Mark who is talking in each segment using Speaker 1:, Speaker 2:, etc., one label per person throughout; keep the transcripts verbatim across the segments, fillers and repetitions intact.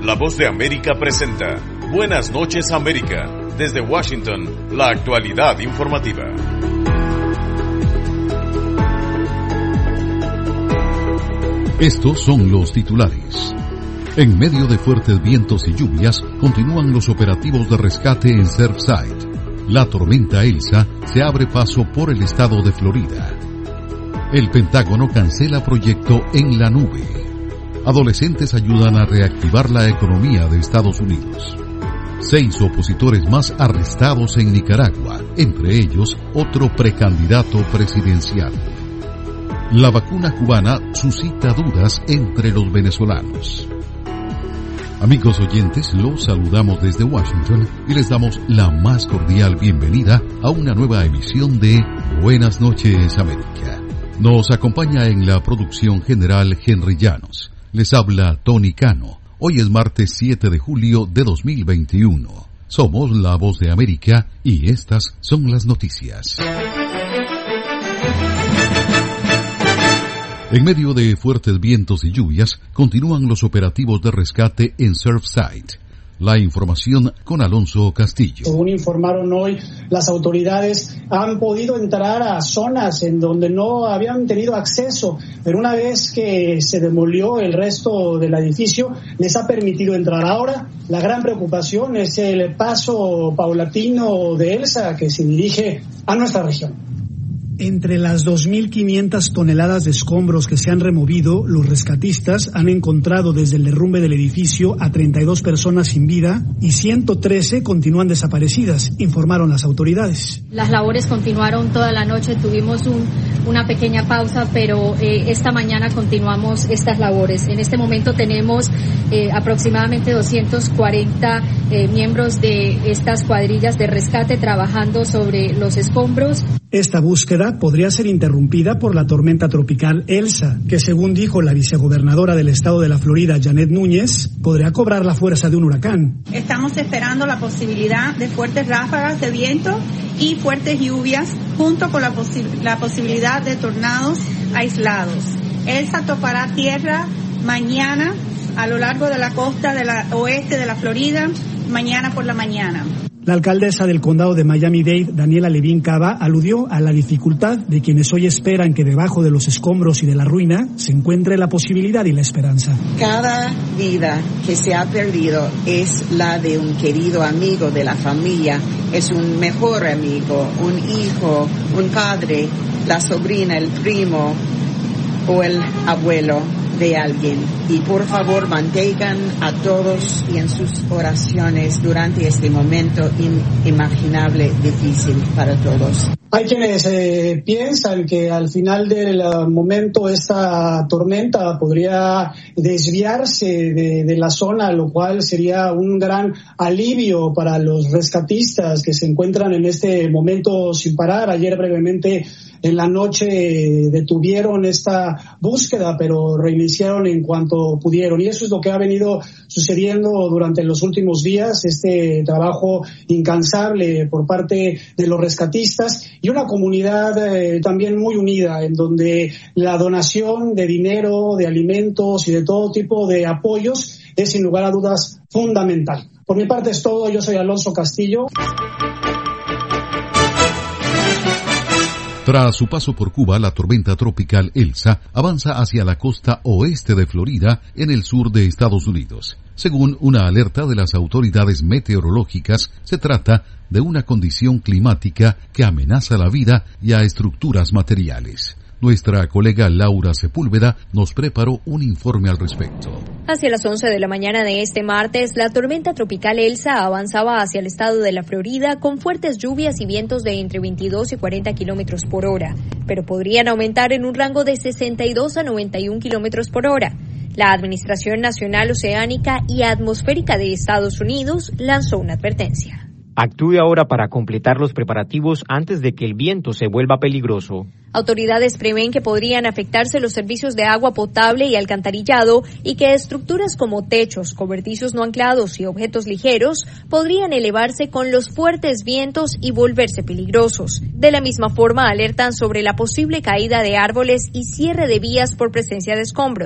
Speaker 1: La Voz de América presenta Buenas noches América. Desde Washington, la actualidad informativa.
Speaker 2: Estos son los titulares. En medio de fuertes vientos y lluvias, continúan los operativos de rescate en Surfside. La tormenta Elsa se abre paso por el estado de Florida. El Pentágono cancela proyecto en la nube. Adolescentes ayudan a reactivar la economía de Estados Unidos. Seis opositores más arrestados en Nicaragua, entre ellos otro precandidato presidencial. La vacuna cubana suscita dudas entre los venezolanos. Amigos oyentes, los saludamos desde Washington y les damos la más cordial bienvenida a una nueva emisión de Buenas noches América. Nos acompaña en la producción general Henry Llanos. Les habla Tony Cano. Hoy es martes siete de julio de dos mil veintiuno. Somos La Voz de América y estas son las noticias. En medio de fuertes vientos y lluvias, continúan los operativos de rescate en Surfside. La información con Alonso Castillo.
Speaker 3: Según informaron hoy, las autoridades han podido entrar a zonas en donde no habían tenido acceso, pero una vez que se demolió el resto del edificio, les ha permitido entrar. Ahora, la gran preocupación es el paso paulatino de Elsa, que se dirige a nuestra región. Entre las dos mil quinientas toneladas de escombros que se han removido, los rescatistas han encontrado desde el derrumbe del edificio a treinta y dos personas sin vida y ciento trece continúan desaparecidas, informaron las autoridades.
Speaker 4: Las labores continuaron toda la noche, tuvimos un, una pequeña pausa, pero eh, esta mañana continuamos estas labores. En este momento tenemos eh, aproximadamente doscientos cuarenta eh, miembros de estas cuadrillas de rescate trabajando sobre los escombros.
Speaker 3: Esta búsqueda podría ser interrumpida por la tormenta tropical Elsa, que según dijo la vicegobernadora del estado de la Florida, Janet Núñez, podría cobrar la fuerza de un huracán.
Speaker 5: Estamos esperando la posibilidad de fuertes ráfagas de viento y fuertes lluvias, junto con la, posi- la posibilidad de tornados aislados. Elsa topará tierra mañana a lo largo de la costa de la oeste de la Florida, mañana por la mañana.
Speaker 3: La alcaldesa del condado de Miami-Dade, Daniela Levin Cava, aludió a la dificultad de quienes hoy esperan que debajo de los escombros y de la ruina se encuentre la posibilidad y la esperanza.
Speaker 6: Cada vida que se ha perdido es la de un querido amigo de la familia, es un mejor amigo, un hijo, un padre, la sobrina, el primo o el abuelo de alguien. Y por favor mantengan a todos y en sus oraciones durante este momento inimaginable, difícil para todos.
Speaker 3: Hay quienes eh, piensan que al final del momento esta tormenta podría desviarse de, de la zona, lo cual sería un gran alivio para los rescatistas que se encuentran en este momento sin parar. Ayer brevemente en la noche detuvieron esta búsqueda, pero reiniciaron en cuanto pudieron. Y eso es lo que ha venido sucediendo durante los últimos días, este trabajo incansable por parte de los rescatistas y una comunidad eh, también muy unida, en donde la donación de dinero, de alimentos y de todo tipo de apoyos es sin lugar a dudas fundamental. Por mi parte es todo. Yo soy Alonso Castillo.
Speaker 2: Tras su paso por Cuba, la tormenta tropical Elsa avanza hacia la costa oeste de Florida, en el sur de Estados Unidos. Según una alerta de las autoridades meteorológicas, se trata de una condición climática que amenaza la vida y a estructuras materiales. Nuestra colega Laura Sepúlveda nos preparó un informe al respecto.
Speaker 7: Hacia las once de la mañana de este martes, la tormenta tropical Elsa avanzaba hacia el estado de la Florida con fuertes lluvias y vientos de entre veintidós y cuarenta kilómetros por hora, pero podrían aumentar en un rango de sesenta y dos a noventa y uno kilómetros por hora. La Administración Nacional Oceánica y Atmosférica de Estados Unidos lanzó una advertencia.
Speaker 8: Actúe ahora para completar los preparativos antes de que el viento se vuelva peligroso.
Speaker 7: Autoridades prevén que podrían afectarse los servicios de agua potable y alcantarillado y que estructuras como techos, cobertizos no anclados y objetos ligeros podrían elevarse con los fuertes vientos y volverse peligrosos. De la misma forma, alertan sobre la posible caída de árboles y cierre de vías por presencia de escombros.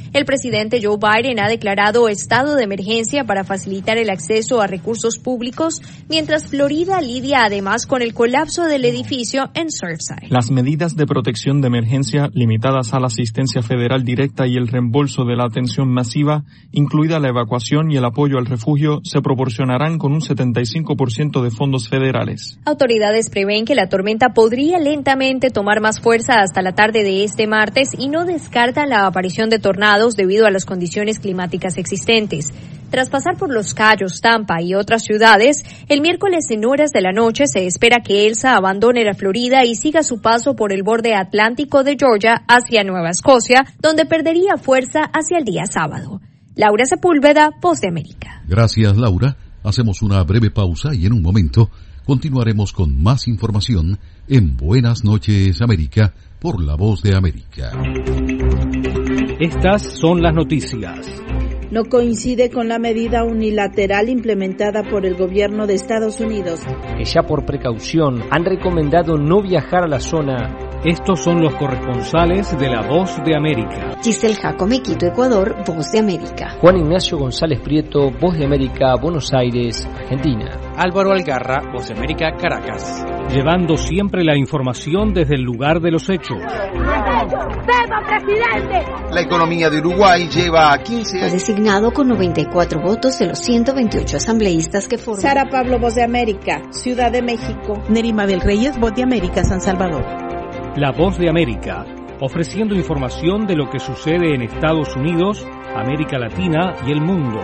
Speaker 7: El presidente Joe Biden ha declarado estado de emergencia para facilitar el acceso a recursos públicos, mientras Florida lidia además con el colapso del edificio en Surfside.
Speaker 9: Las medidas de protección de emergencia limitadas a la asistencia federal directa y el reembolso de la atención masiva, incluida la evacuación y el apoyo al refugio, se proporcionarán con un setenta y cinco por ciento de fondos federales.
Speaker 7: Autoridades prevén que la tormenta podría lentamente tomar más fuerza hasta la tarde de este martes y no descartan la aparición de tornados debido a las condiciones climáticas existentes. Tras pasar por Los Cayos, Tampa y otras ciudades, el miércoles en horas de la noche se espera que Elsa abandone la Florida y siga su paso por el borde atlántico de Georgia hacia Nueva Escocia, donde perdería fuerza hacia el día sábado. Laura Sepúlveda, Voz de América.
Speaker 2: Gracias, Laura. Hacemos una breve pausa y en un momento continuaremos con más información en Buenas noches, América, por La Voz de América.
Speaker 10: Estas son las noticias.
Speaker 11: No coincide con la medida unilateral implementada por el gobierno de Estados Unidos,
Speaker 8: que ya por precaución han recomendado no viajar a la zona.
Speaker 10: Estos son los corresponsales de La Voz de América.
Speaker 12: Giselle Jacome, Quito, Ecuador, Voz de América.
Speaker 8: Juan Ignacio González Prieto, Voz de América, Buenos Aires, Argentina.
Speaker 13: Álvaro Algarra, Voz de América, Caracas.
Speaker 10: Llevando siempre la información desde el lugar de los hechos.
Speaker 14: ¡Viva, presidente!
Speaker 15: La economía de Uruguay lleva a quince años.
Speaker 12: Designado con noventa y cuatro votos de los ciento veintiocho asambleístas que forman.
Speaker 11: Sara Pablo, Voz de América, Ciudad de México.
Speaker 16: Nerima del Reyes, Voz de América, San Salvador.
Speaker 10: La Voz de América, ofreciendo información de lo que sucede en Estados Unidos, América Latina y el mundo.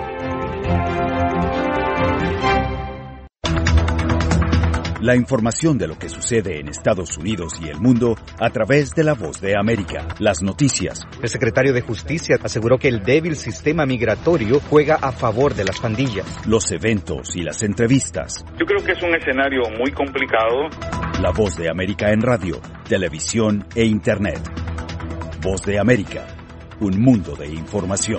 Speaker 17: La información de lo que sucede en Estados Unidos y el mundo a través de La Voz de América. Las noticias.
Speaker 18: El secretario de Justicia aseguró que el débil sistema migratorio juega a favor de las pandillas.
Speaker 17: Los eventos y las entrevistas.
Speaker 19: Yo creo que es un escenario muy complicado.
Speaker 17: La Voz de América en radio, televisión e Internet. Voz de América, un mundo de información.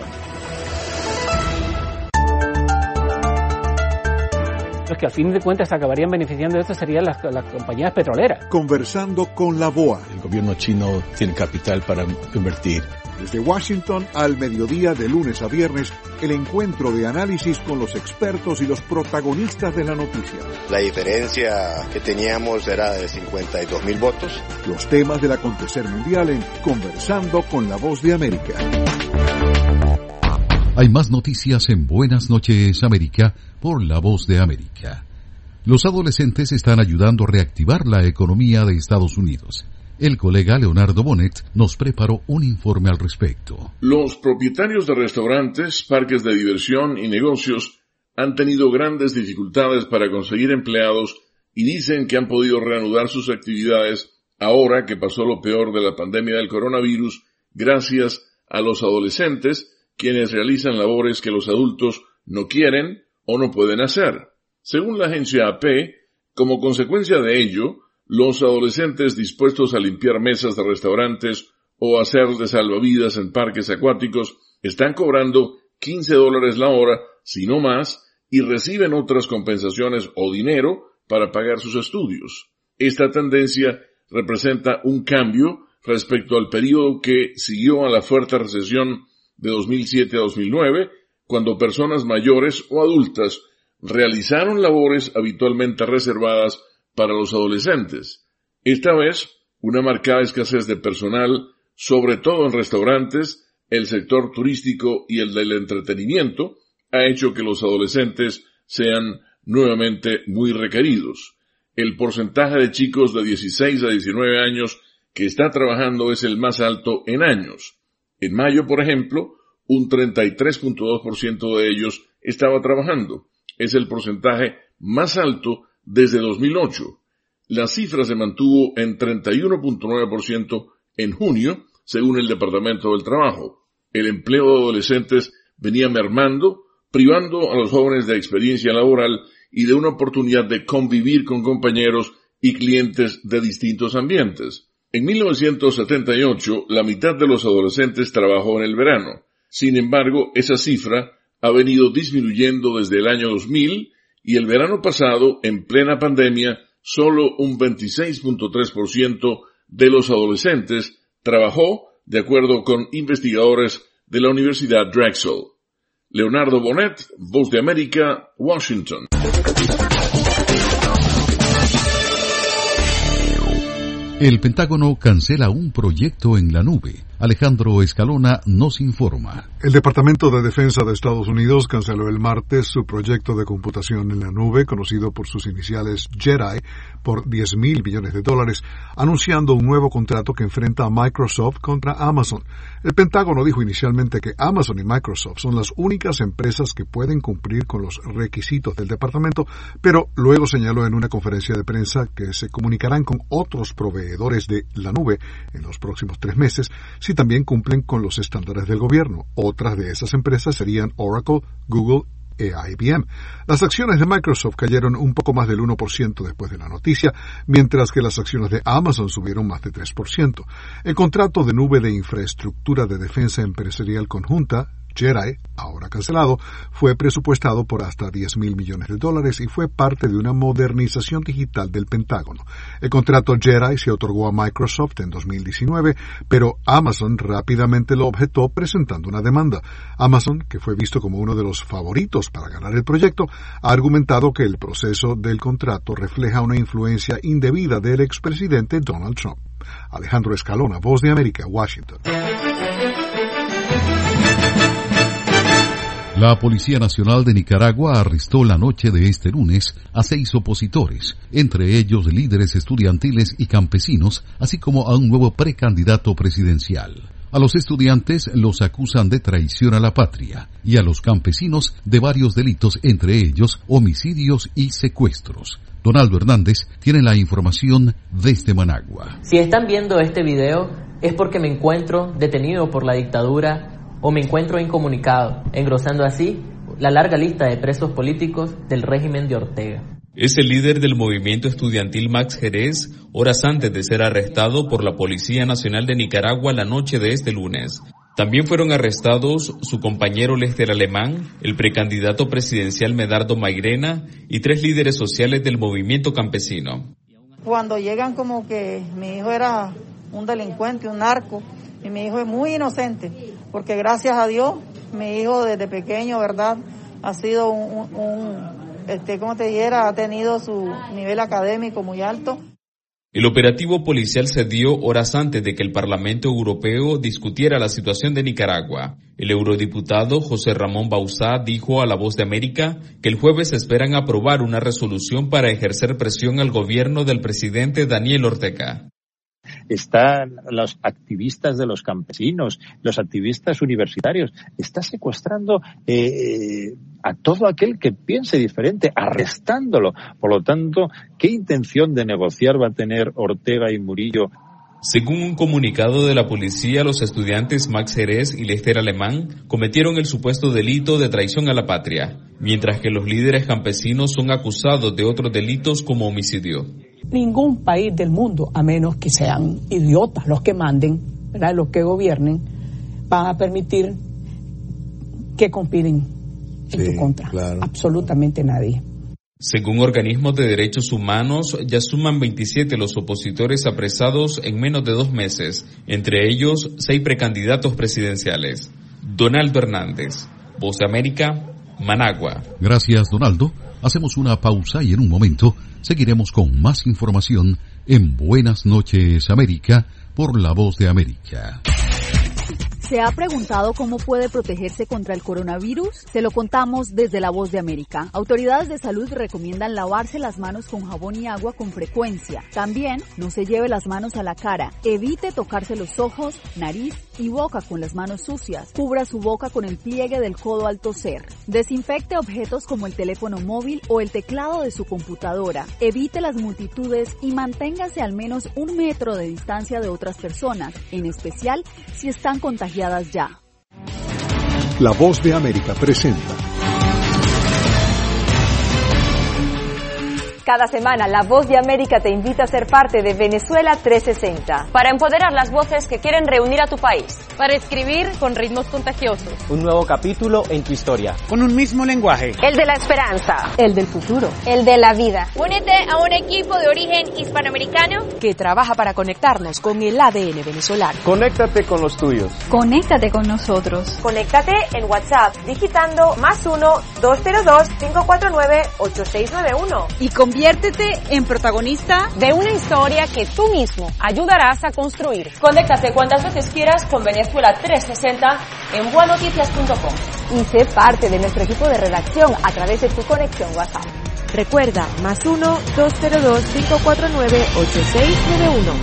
Speaker 20: Los que al fin de cuentas acabarían beneficiando de esto serían las, las compañías petroleras.
Speaker 21: Conversando con la B O A.
Speaker 22: El gobierno chino tiene capital para invertir.
Speaker 21: Desde Washington al mediodía de lunes a viernes, el encuentro de análisis con los expertos y los protagonistas de la noticia.
Speaker 23: La diferencia que teníamos era de cincuenta y dos mil votos.
Speaker 21: Los temas del acontecer mundial en Conversando con la Voz de América.
Speaker 2: Hay más noticias en Buenas noches, América, por La Voz de América. Los adolescentes están ayudando a reactivar la economía de Estados Unidos. El colega Leonardo Bonet nos preparó un informe al respecto.
Speaker 24: Los propietarios de restaurantes, parques de diversión y negocios han tenido grandes dificultades para conseguir empleados y dicen que han podido reanudar sus actividades ahora que pasó lo peor de la pandemia del coronavirus, gracias a los adolescentes, quienes realizan labores que los adultos no quieren o no pueden hacer. Según la agencia A P, como consecuencia de ello, los adolescentes dispuestos a limpiar mesas de restaurantes o hacer de salvavidas en parques acuáticos están cobrando quince dólares la hora, si no más, y reciben otras compensaciones o dinero para pagar sus estudios. Esta tendencia representa un cambio respecto al periodo que siguió a la fuerte recesión de dos mil siete a dos mil nueve, cuando personas mayores o adultas realizaron labores habitualmente reservadas para los adolescentes. Esta vez, una marcada escasez de personal, sobre todo en restaurantes, el sector turístico y el del entretenimiento, ha hecho que los adolescentes sean nuevamente muy requeridos. El porcentaje de chicos de dieciséis a diecinueve años que está trabajando es el más alto en años. En mayo, por ejemplo, un treinta y tres punto dos por ciento de ellos estaba trabajando. Es el porcentaje más alto desde dos mil ocho. La cifra se mantuvo en treinta y uno punto nueve por ciento en junio, según el Departamento del Trabajo. El empleo de adolescentes venía mermando, privando a los jóvenes de experiencia laboral y de una oportunidad de convivir con compañeros y clientes de distintos ambientes. En mil novecientos setenta y ocho, la mitad de los adolescentes trabajó en el verano. Sin embargo, esa cifra ha venido disminuyendo desde el año dos mil y el verano pasado, en plena pandemia, solo un veintiséis punto tres por ciento de los adolescentes trabajó, de acuerdo con investigadores de la Universidad Drexel. Leonardo Bonet, Voz de América, Washington.
Speaker 2: El Pentágono cancela un proyecto en la nube. Alejandro Escalona nos informa.
Speaker 21: El Departamento de Defensa de Estados Unidos canceló el martes su proyecto de computación en la nube, conocido por sus iniciales JEDI, por diez mil millones de dólares, anunciando un nuevo contrato que enfrenta a Microsoft contra Amazon. El Pentágono dijo inicialmente que Amazon y Microsoft son las únicas empresas que pueden cumplir con los requisitos del departamento, pero luego señaló en una conferencia de prensa que se comunicarán con otros proveedores de la nube en los próximos tres meses, si también cumplen con los estándares del gobierno. Otras de esas empresas serían Oracle, Google e I B M. Las acciones de Microsoft cayeron un poco más del uno por ciento después de la noticia, mientras que las acciones de Amazon subieron más de tres por ciento. El contrato de nube de infraestructura de defensa empresarial conjunta, JEDI, ahora cancelado, fue presupuestado por hasta diez mil millones de dólares y fue parte de una modernización digital del Pentágono. El contrato JEDI se otorgó a Microsoft en dos mil diecinueve, pero Amazon rápidamente lo objetó presentando una demanda. Amazon, que fue visto como uno de los favoritos para ganar el proyecto, ha argumentado que el proceso del contrato refleja una influencia indebida del expresidente Donald Trump. Alejandro Escalona, Voz de América, Washington.
Speaker 2: La Policía Nacional de Nicaragua arrestó la noche de este lunes a seis opositores, entre ellos líderes estudiantiles y campesinos, así como a un nuevo precandidato presidencial. A los estudiantes los acusan de traición a la patria y a los campesinos de varios delitos, entre ellos homicidios y secuestros. Donaldo Hernández tiene la información desde Managua.
Speaker 1: Si están viendo este video es porque me encuentro detenido por la dictadura o me encuentro incomunicado, engrosando así la larga lista de presos políticos del régimen de Ortega.
Speaker 4: Es el líder del movimiento estudiantil Max Jerez, horas antes de ser arrestado por la Policía Nacional de Nicaragua la noche de este lunes. También fueron arrestados su compañero Lester Alemán, el precandidato presidencial Medardo Mairena y tres líderes sociales del movimiento campesino.
Speaker 5: Cuando llegan como que mi hijo era un delincuente, un narco, y mi hijo es muy inocente, porque gracias a Dios, mi hijo desde pequeño, ¿verdad?, ha sido un, un este, ¿cómo te dijera?, ha tenido su nivel académico muy alto.
Speaker 4: El operativo policial se dio horas antes de que el Parlamento Europeo discutiera la situación de Nicaragua. El eurodiputado José Ramón Bauzá dijo a La Voz de América que el jueves esperan aprobar una resolución para ejercer presión al gobierno del presidente Daniel Ortega.
Speaker 6: Están los activistas de los campesinos, los activistas universitarios, está secuestrando eh, a todo aquel que piense diferente, arrestándolo. Por lo tanto, ¿qué intención de negociar va a tener Ortega y Murillo?
Speaker 4: Según un comunicado de la policía, los estudiantes Max Jerez y Lester Alemán cometieron el supuesto delito de traición a la patria, mientras que los líderes campesinos son acusados de otros delitos como homicidio.
Speaker 25: Ningún país del mundo, a menos que sean idiotas los que manden, ¿verdad?, los que gobiernen, van a permitir que conspiren en sí, tu contra. Claro. Absolutamente nadie.
Speaker 4: Según organismos de derechos humanos, ya suman veintisiete los opositores apresados en menos de dos meses, entre ellos seis precandidatos presidenciales. Donaldo Hernández, Voz de América, Managua.
Speaker 2: Gracias, Donaldo. Hacemos una pausa y en un momento seguiremos con más información en Buenas noches, América, por La Voz de América.
Speaker 26: ¿Se ha preguntado cómo puede protegerse contra el coronavirus? Se lo contamos desde La Voz de América. Autoridades de salud recomiendan lavarse las manos con jabón y agua con frecuencia. También no se lleve las manos a la cara. Evite tocarse los ojos, nariz y boca con las manos sucias. Cubra su boca con el pliegue del codo al toser. Desinfecte objetos como el teléfono móvil o el teclado de su computadora. Evite las multitudes y manténgase al menos un metro de distancia de otras personas, en especial si están contagiadas ya.
Speaker 21: La Voz de América presenta
Speaker 3: Cada semana, La Voz de América te invita a ser parte de Venezuela trescientos sesenta.
Speaker 7: Para empoderar las voces que quieren reunir a tu país.
Speaker 8: Para escribir con ritmos contagiosos.
Speaker 9: Un nuevo capítulo en tu historia.
Speaker 13: Con un mismo lenguaje.
Speaker 7: El de la esperanza.
Speaker 3: El del futuro.
Speaker 7: El de la vida.
Speaker 8: Únete a un equipo de origen hispanoamericano
Speaker 3: que trabaja para conectarnos con el A D N venezolano.
Speaker 9: Conéctate con los tuyos.
Speaker 26: Conéctate con nosotros.
Speaker 7: Conéctate en WhatsApp digitando más uno dos cero dos cinco cuatro nueve ocho seis nueve uno.
Speaker 26: Y conviértete en protagonista
Speaker 7: de una historia que tú mismo ayudarás a construir. Conéctate cuantas veces quieras con Venezuela trescientos sesenta en buenoticias punto com.
Speaker 3: Y sé parte de nuestro equipo de redacción a través de tu conexión WhatsApp.
Speaker 7: Recuerda, más uno dos cero dos cinco cuatro nueve ocho seis nueve uno.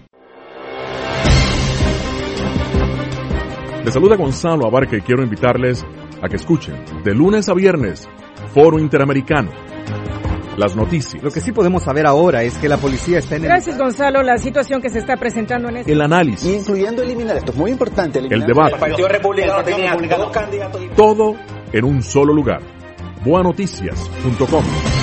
Speaker 14: Les saluda Gonzalo Abarca y quiero invitarles a que escuchen de lunes a viernes Foro Interamericano. Las noticias.
Speaker 18: Lo que sí podemos saber ahora es que la policía está en el...
Speaker 25: Gracias, Gonzalo. La situación que se está presentando en este...
Speaker 14: El análisis.
Speaker 18: Incluyendo eliminar, esto es muy importante.
Speaker 14: El debate.
Speaker 18: El Partido Republicano tenía dos candidatos.
Speaker 14: Todo en un solo lugar. buenoticias punto com.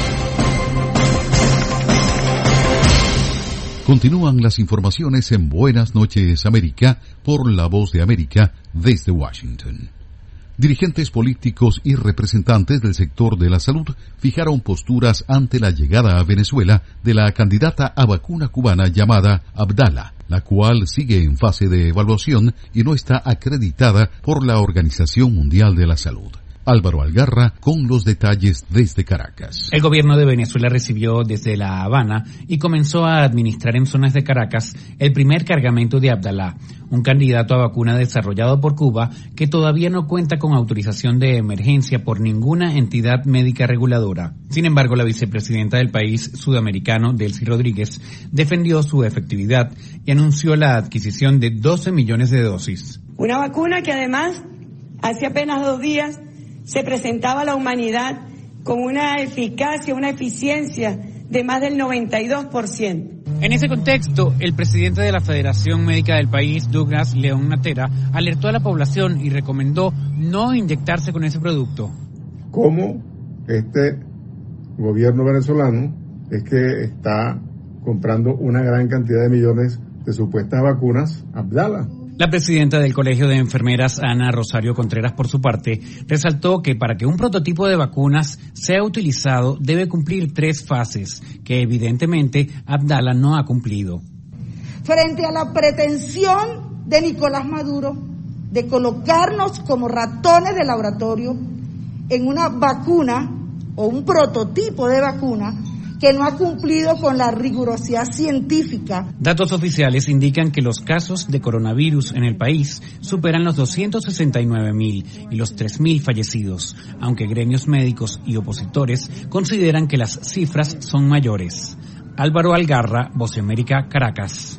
Speaker 2: Continúan las informaciones en Buenas noches América por La Voz de América desde Washington. Dirigentes políticos y representantes del sector de la salud fijaron posturas ante la llegada a Venezuela de la candidata a vacuna cubana llamada Abdala, la cual sigue en fase de evaluación y no está acreditada por la Organización Mundial de la Salud. Álvaro Algarra con los detalles desde Caracas.
Speaker 27: El gobierno de Venezuela recibió desde La Habana y comenzó a administrar en zonas de Caracas el primer cargamento de Abdala, un candidato a vacuna desarrollado por Cuba que todavía no cuenta con autorización de emergencia por ninguna entidad médica reguladora. Sin embargo, la vicepresidenta del país sudamericano, Delcy Rodríguez, defendió su efectividad y anunció la adquisición de doce millones de dosis.
Speaker 28: Una vacuna que además, hace apenas dos días, se presentaba a la humanidad con una eficacia, una eficiencia de más del noventa y dos por ciento.
Speaker 27: En ese contexto, el presidente de la Federación Médica del país, Douglas León Natera, alertó a la población y recomendó no inyectarse con ese producto.
Speaker 29: ¿Cómo este gobierno venezolano es que está comprando una gran cantidad de millones de supuestas vacunas Abdala?
Speaker 27: La presidenta del Colegio de Enfermeras, Ana Rosario Contreras, por su parte, resaltó que para que un prototipo de vacunas sea utilizado debe cumplir tres fases, que evidentemente Abdala no ha cumplido.
Speaker 30: Frente a la pretensión de Nicolás Maduro de colocarnos como ratones de laboratorio en una vacuna o un prototipo de vacuna que no ha cumplido con la rigurosidad científica.
Speaker 27: Datos oficiales indican que los casos de coronavirus en el país superan los doscientos sesenta y nueve mil y los tres mil fallecidos, aunque gremios médicos y opositores consideran que las cifras son mayores. Álvaro Algarra, Voz de América, Caracas.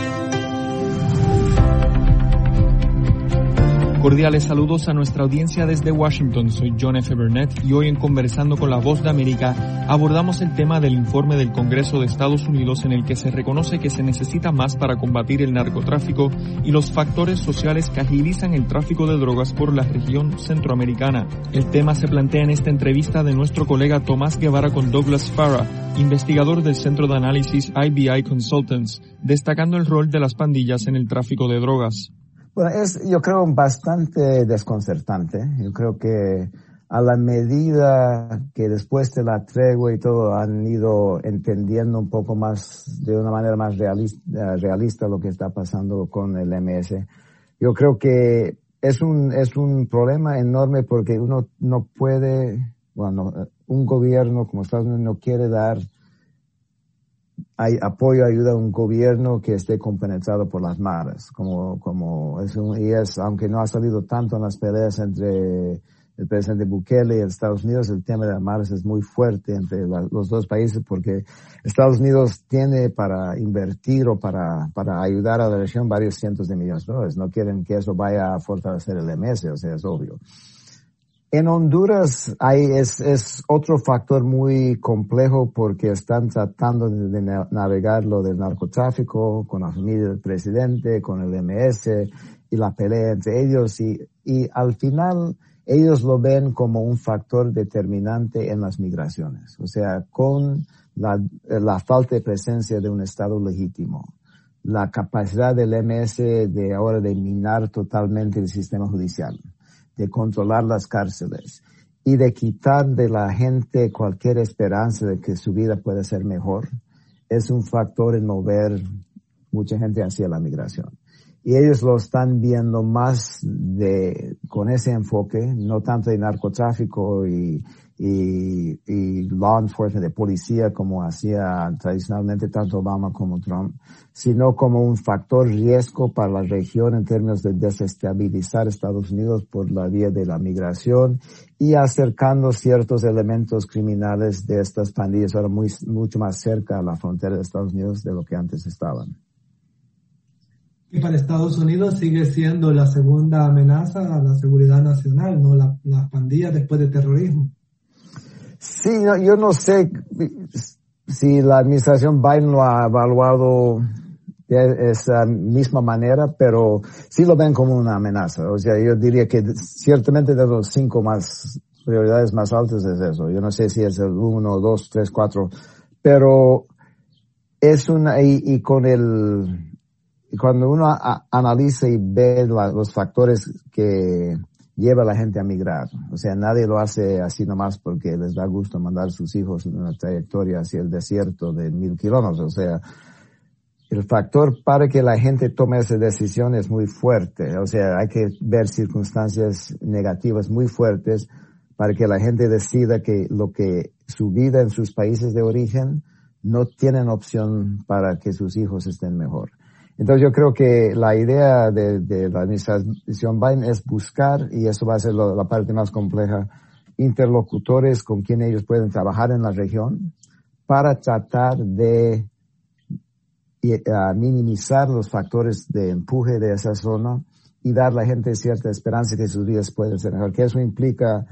Speaker 31: Cordiales saludos a nuestra audiencia desde Washington. Soy John F. Burnett y hoy en Conversando con la Voz de América abordamos el tema del informe del Congreso de Estados Unidos en el que se reconoce que se necesita más para combatir el narcotráfico y los factores sociales que agilizan el tráfico de drogas por la región centroamericana. El tema se plantea en esta entrevista de nuestro colega Tomás Guevara con Douglas Farah, investigador del Centro de Análisis I B I Consultants, destacando el rol de las pandillas en el tráfico de drogas.
Speaker 32: Bueno, es, yo creo, bastante desconcertante. Yo creo que a la medida que después de la tregua y todo han ido entendiendo un poco más, de una manera más realista, realista lo que está pasando con el M S, yo creo que es un, es un problema enorme porque uno no puede, bueno, un gobierno como Estados Unidos no quiere dar hay apoyo, ayuda a un gobierno que esté compenetrado por las maras, como, como es un, y es, aunque no ha salido tanto en las peleas entre el presidente Bukele y Estados Unidos, el tema de las maras es muy fuerte entre la, los dos países porque Estados Unidos tiene para invertir o para, para ayudar a la región varios cientos de millones de dólares. No quieren que eso vaya a fortalecer el M S, o sea, es obvio. En Honduras hay, es, es otro factor muy complejo porque están tratando de, de navegar lo del narcotráfico con la familia del presidente, con el M S y la pelea entre ellos y, y al final ellos lo ven como un factor determinante en las migraciones. O sea, con la, la falta de presencia de un Estado legítimo, la capacidad del M S de ahora de minar totalmente el sistema judicial, de controlar las cárceles y de quitar de la gente cualquier esperanza de que su vida pueda ser mejor, es un factor en mover mucha gente hacia la migración. Y ellos lo están viendo más de, con ese enfoque, no tanto de narcotráfico y, y, y law enforcement, de policía, como hacía tradicionalmente tanto Obama como Trump, sino como un factor riesgo para la región en términos de desestabilizar Estados Unidos por la vía de la migración y acercando ciertos elementos criminales de estas pandillas ahora muy, mucho más cerca a la frontera de Estados Unidos de lo que antes estaban.
Speaker 10: Y para Estados Unidos sigue siendo la segunda amenaza a la seguridad nacional, ¿no? La, las pandillas después de terrorismo.
Speaker 32: Sí, no, yo no sé si la administración Biden lo ha evaluado de esa misma manera, pero sí lo ven como una amenaza. O sea, yo diría que ciertamente de los cinco más prioridades más altas es eso. Yo no sé si es el uno, dos, tres, cuatro, pero es una, y, y con el, y cuando uno a, analiza y ve la, los factores que lleva a la gente a migrar, o sea, nadie lo hace así nomás porque les da gusto mandar a sus hijos en una trayectoria hacia el desierto de mil kilómetros. O sea, el factor para que la gente tome esa decisión es muy fuerte. O sea, hay que ver circunstancias negativas muy fuertes para que la gente decida que lo que su vida en sus países de origen no tienen opción para que sus hijos estén mejor. Entonces yo creo que la idea de, de la administración Biden es buscar, y eso va a ser lo, la parte más compleja, interlocutores con quien ellos pueden trabajar en la región para tratar de uh, minimizar los factores de empuje de esa zona y dar a la gente cierta esperanza que sus vidas pueden ser mejor. Que eso implica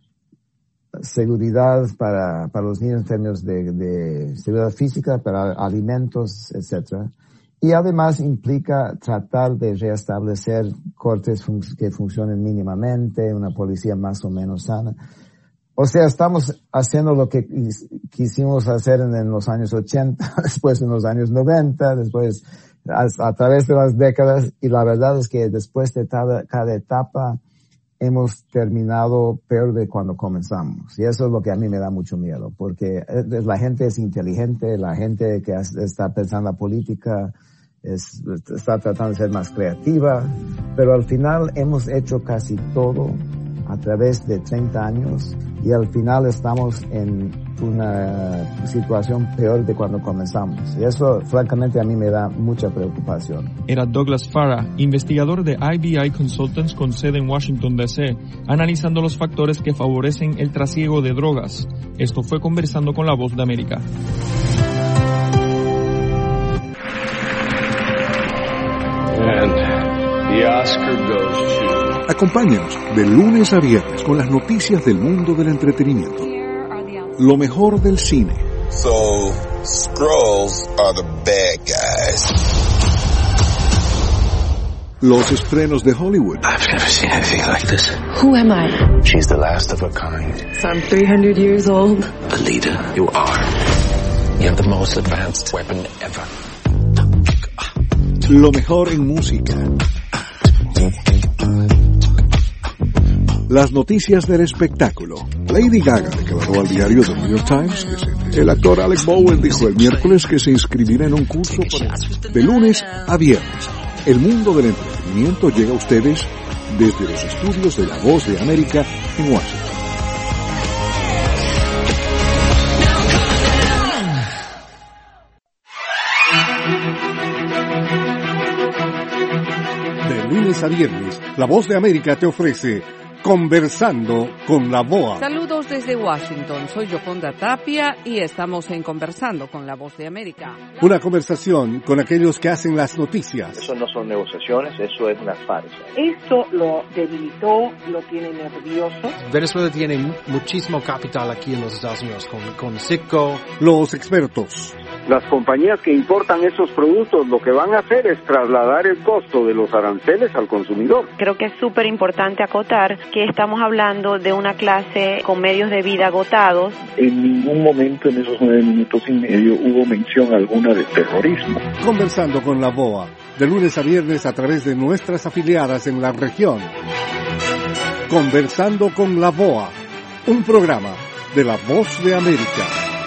Speaker 32: seguridad para, para los niños en términos de, de seguridad física, para alimentos, etcétera. Y además implica tratar de reestablecer cortes fun- que funcionen mínimamente, una policía más o menos sana. O sea, estamos haciendo lo que quisimos hacer en, en los años ochenta, después en los años noventa, después a, a través de las décadas, y la verdad es que después de cada, cada etapa hemos terminado peor de cuando comenzamos. Y eso es lo que a mí me da mucho miedo, porque la gente es inteligente, la gente que está pensando en la política es, está tratando de ser más creativa, pero al final hemos hecho casi todo a través de treinta años y al final estamos en una situación peor de cuando comenzamos. Y eso, francamente, a mí me da mucha preocupación.
Speaker 31: Era Douglas Farah, investigador de I B I Consultants con sede en Washington, D C, analizando los factores que favorecen el trasiego de drogas. Esto fue Conversando con la Voz de América.
Speaker 11: And the Oscar goes to...
Speaker 21: Acompáñanos de lunes a viernes con las noticias del mundo del entretenimiento. Lo mejor del cine.
Speaker 12: So, Skrulls are the bad guys.
Speaker 21: Los estrenos de Hollywood.
Speaker 12: I've never seen anything like this.
Speaker 13: Who am I?
Speaker 12: She's the last of her kind.
Speaker 13: So I'm three hundred years old.
Speaker 12: A leader, you are. You have the most advanced weapon ever.
Speaker 21: Lo mejor en música. Las noticias del espectáculo. Lady Gaga declaró al diario The New York Times que se... El actor Alec Baldwin dijo el miércoles que se inscribirá en un curso para... de lunes a viernes. El mundo del entretenimiento llega a ustedes desde los estudios de La Voz de América en Washington. De lunes a viernes, La Voz de América te ofrece Conversando con la V O A.
Speaker 15: Saludos desde Washington, soy Yoconda Tapia y estamos en Conversando con la Voz de América.
Speaker 21: Una conversación con aquellos que hacen las noticias.
Speaker 16: Eso no son negociaciones, eso es una farsa.
Speaker 17: Esto lo debilitó, lo tiene nervioso.
Speaker 19: Venezuela tiene muchísimo capital aquí en los Estados Unidos, con, con Citgo.
Speaker 21: Los expertos.
Speaker 1: las compañías que importan esos productos lo que van a hacer es trasladar el costo de los aranceles al consumidor.
Speaker 4: Creo que es súper importante acotar que estamos hablando de una clase con medios de vida agotados.
Speaker 5: En ningún momento en esos nueve minutos y medio hubo mención alguna de terrorismo.
Speaker 6: Conversando con la B O A, de lunes a viernes a través de nuestras afiliadas en la región. Conversando con la B O A, un programa de La Voz de América.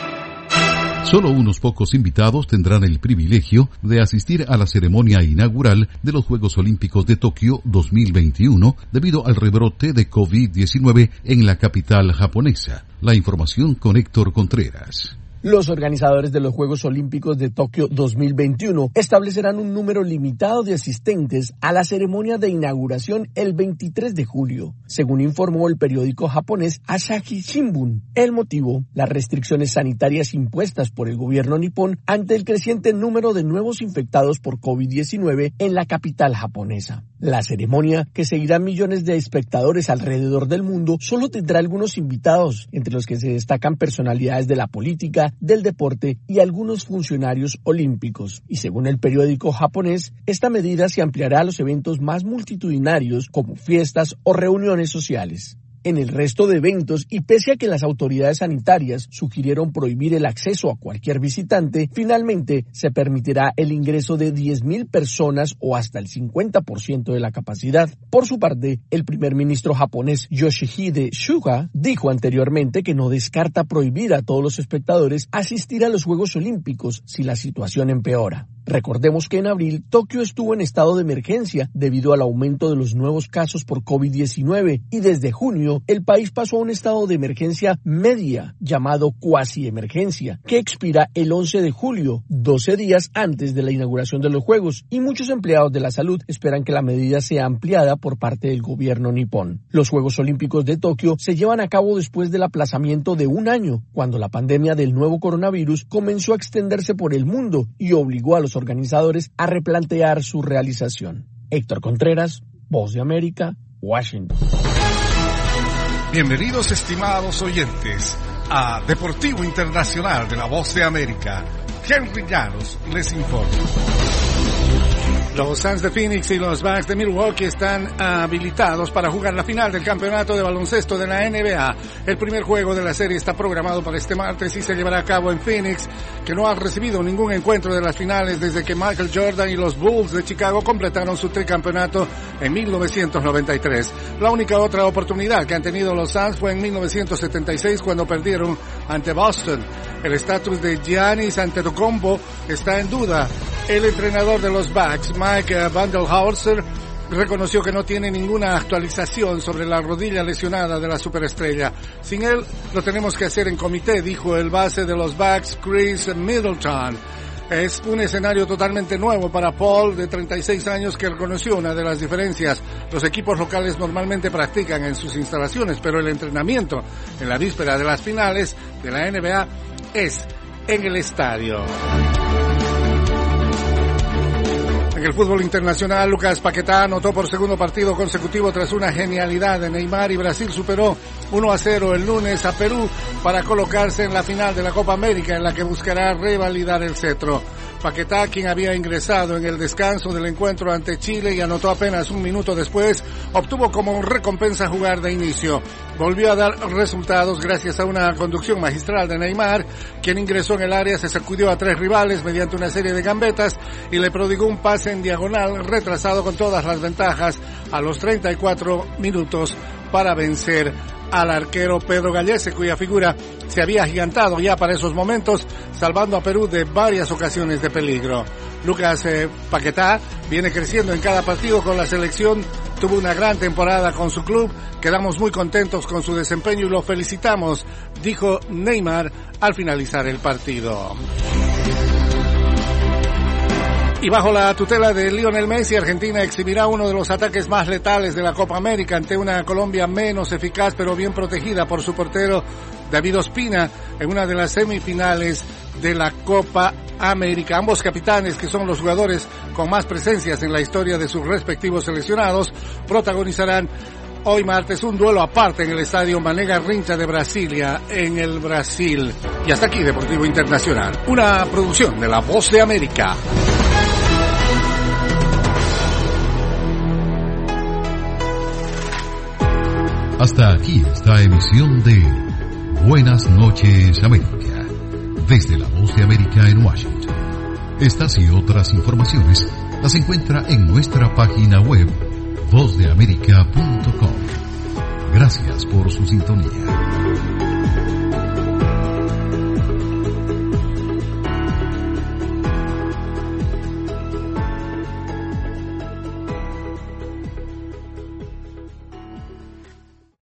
Speaker 2: Solo unos pocos invitados tendrán el privilegio de asistir a la ceremonia inaugural de los Juegos Olímpicos de Tokio dos mil veintiuno debido al rebrote de COVID diecinueve en la capital japonesa. La información con Héctor Contreras.
Speaker 8: Los organizadores de los Juegos Olímpicos de Tokio dos mil veintiuno establecerán un número limitado de asistentes a la ceremonia de inauguración el veintitrés de julio, según informó el periódico japonés Asahi Shimbun. El motivo, las restricciones sanitarias impuestas por el gobierno nipón ante el creciente número de nuevos infectados por COVID diecinueve en la capital japonesa. La ceremonia, que seguirá millones de espectadores alrededor del mundo, solo tendrá algunos invitados, entre los que se destacan personalidades de la política, del deporte y algunos funcionarios olímpicos. Y según el periódico japonés, esta medida se ampliará a los eventos más multitudinarios como fiestas o reuniones sociales. En el resto de eventos, y pese a que las autoridades sanitarias sugirieron prohibir el acceso a cualquier visitante, finalmente se permitirá el ingreso de diez mil personas o hasta el cincuenta por ciento de la capacidad. Por su parte, el primer ministro japonés Yoshihide Suga dijo anteriormente que no descarta prohibir a todos los espectadores asistir a los Juegos Olímpicos si la situación empeora. Recordemos que en abril Tokio estuvo en estado de emergencia debido al aumento de los nuevos casos por COVID diecinueve y desde junio el país pasó a un estado de emergencia media llamado cuasi emergencia que expira el once de julio, doce días antes de la inauguración de los Juegos, y muchos empleados de la salud esperan que la medida sea ampliada por parte del gobierno nipón. Los Juegos Olímpicos de Tokio se llevan a cabo después del aplazamiento de un año, cuando la pandemia del nuevo coronavirus comenzó a extenderse por el mundo y obligó a los organizadores a replantear su realización. Héctor Contreras, Voz de América, Washington.
Speaker 9: Bienvenidos, estimados oyentes, a Deportivo Internacional de la Voz de América. Henry Llanos les informa. Los Suns de Phoenix y los Bucks de Milwaukee están habilitados para jugar la final del campeonato de baloncesto de la N B A. El primer juego de la serie está programado para este martes y se llevará a cabo en Phoenix, que no ha recibido ningún encuentro de las finales desde que Michael Jordan y los Bulls de Chicago completaron su tricampeonato en mil novecientos noventa y tres. La única otra oportunidad que han tenido los Suns fue en mil novecientos setenta y seis, cuando perdieron ante Boston. El estatus de Giannis Antetokounmpo está en duda. El entrenador de los Bucks, Mike Budenholzer, reconoció que no tiene ninguna actualización sobre la rodilla lesionada de la superestrella. Sin él, lo tenemos que hacer en comité, dijo el base de los Bucks, Chris Middleton. Es un escenario totalmente nuevo para Paul, de treinta y seis años, que reconoció una de las diferencias. Los equipos locales normalmente practican en sus instalaciones, pero el entrenamiento en la víspera de las finales de la N B A es en el estadio. En el fútbol internacional, Lucas Paquetá anotó por segundo partido consecutivo tras una genialidad de Neymar, y Brasil superó uno a cero el lunes a Perú para colocarse en la final de la Copa América, en la que buscará revalidar el cetro. Paquetá, quien había ingresado en el descanso del encuentro ante Chile y anotó apenas un minuto después, obtuvo como recompensa jugar de inicio. Volvió a dar resultados gracias a una conducción magistral de Neymar, quien ingresó en el área, se sacudió a tres rivales mediante una serie de gambetas y le prodigó un pase en diagonal retrasado con todas las ventajas a los treinta y cuatro minutos para vencer al arquero Pedro Gallese, cuya figura se había agigantado ya para esos momentos, salvando a Perú de varias ocasiones de peligro. Lucas eh, Paquetá viene creciendo en cada partido con la selección, tuvo una gran temporada con su club, quedamos muy contentos con su desempeño y lo felicitamos, dijo Neymar al finalizar el partido. Y bajo la tutela de Lionel Messi, Argentina exhibirá uno de los ataques más letales de la Copa América ante una Colombia menos eficaz pero bien protegida por su portero David Ospina en una de las semifinales de la Copa América. Ambos capitanes, que son los jugadores con más presencias en la historia de sus respectivos seleccionados, protagonizarán Hoy martes, un duelo aparte en el estadio Mané Garrincha de Brasilia, en el Brasil. Y hasta aquí Deportivo Internacional, una producción de La Voz de América.
Speaker 2: Hasta aquí esta emisión de Buenas noches América, desde La Voz de América en Washington. Estas y otras informaciones las encuentra en nuestra página web voz de américa punto com. Gracias por su sintonía.